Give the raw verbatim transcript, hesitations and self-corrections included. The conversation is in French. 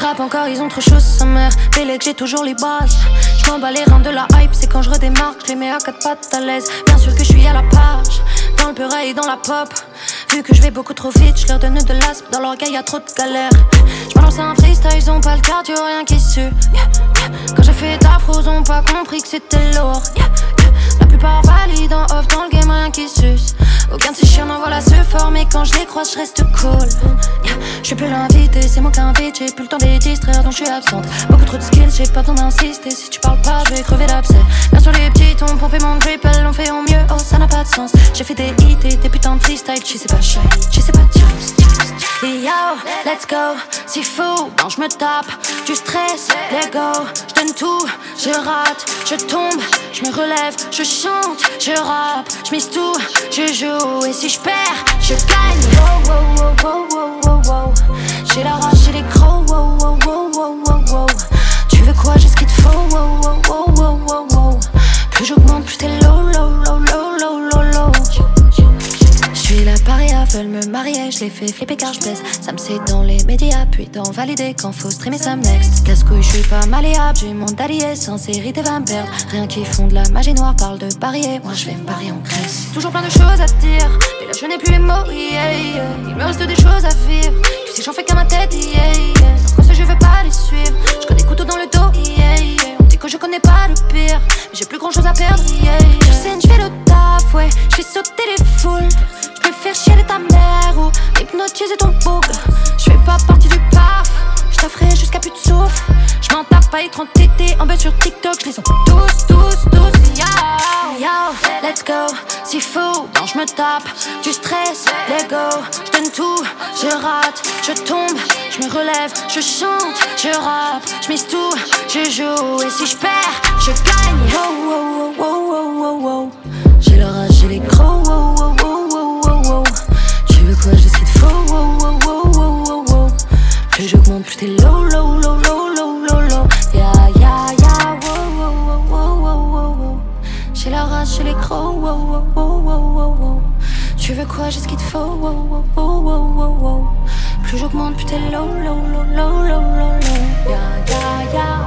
Rap encore, ils ont trop chose sa mère. Bélec, j'ai toujours les bases. J'm'en bats les reins de la hype, c'est quand je redémarre. J'les mets à quatre pattes à l'aise. Bien sûr que je suis à la page, dans le beurre et dans la pop. Vu que je vais beaucoup trop vite, je leur donne de l'asp. Dans l'orgueil y'a trop de galères. J'balance un freestyle, ils ont pas le cardio, rien qui sue. Yeah, yeah. Quand j'ai fait d'afro, ils ont pas compris que c'était lourd. Yeah, yeah. La plupart valident en off dans le game, rien qui suce. Aucun de ces chiens n'en voilà se former. Quand je les croise, je reste cool. Yeah. Je suis plus l'invité, c'est moi qui invite. J'ai plus le temps de les distraire, donc je suis absente. Beaucoup trop de skills, j'ai pas besoin d'insister. Si tu parles pas, je vais crever d'abcès. Bien sûr, les petits ont pompé mon drip, elles l'ont fait au mieux. Oh, ça n'a pas de sens. J'ai fait des hits et des putains de freestyle. Je sais pas shy, je sais pas jumps. Et yo, let's go. Si fou, quand je me tape du stress, let go. Je donne tout, je rate, je tombe, je me relève, je chante, je rappe, je mise tout, je joue. Et si je perds, je gagne. Wow, wow, wow, wow, wow, wow. J'ai la rage, j'ai les crocs. Wow, wow, wow, wow, wow, wow. Tu veux quoi, j'ai ce qu'il te faut. Wow, wow, wow, wow, wow, wow. Plus j'augmente, plus t'es low, low, low, low, low, low, low. J'suis la paria, veulent me marier, je les fais flipper car je baisse. Ça me sait dans les médias, puis dans valider quand faut streamer ça me next. Casse-couille, j'suis pas malléable, j'ai mon allié, sincérité va me perdre. Rien qui font de la magie noire, parle de parier, moi je vais me parier en Grèce. Toujours plein de choses à te dire, mais là je n'ai plus les mots, yeah, yeah. Il me reste des choses à vivre, tu sais j'en fais qu'à ma tête, yeah, yeah. Quand ça je veux pas les suivre, j'cois des couteaux dans le dos, yeah, yeah. On dit que je connais pas le pire, mais j'ai plus grand chose à perdre, yeah, yeah. Je sais, j'fais le taf, ouais, j'fais sauter les foules. Faire chialer ta mère ou hypnotiser ton boucle. J'fais pas partie du paf, j't'offrais jusqu'à plus de souffle. J'm'en tape pas écran tété en bête sur TikTok. J'les sens tous, tous, tous. Yo, yo, let's go. Si fou, quand j'me tape du stress, let go. J'donne tout, je rate, je tombe, j'me relève, je chante, je rappe, j'mise tout, je joue. Et si j'perds, je gagne. Wow, wow, wow, wow, wow, wow. J'ai le rage, j'ai les crocs. Wow, wow, wow, wow, wow, wow. Tu veux quoi, j'ai ce qu'il te faut. Wow, wow, wow, wow, wow, wow. Plus j'augmente, plus t'es low, low, low, low, low, low, low. Yeah, yeah, yeah. Wow, wow, wow, wow, wow, wow. J'ai la rage, j'ai les crocs. Wow, wow, wow, wow, wow, wow. Tu veux quoi, j'ai ce qu'il te faut. Wow, wow, wow, wow, wow, wow. Plus j'augmente, plus t'es low, low, low, low, low, low, low. Yeah, yeah, yeah.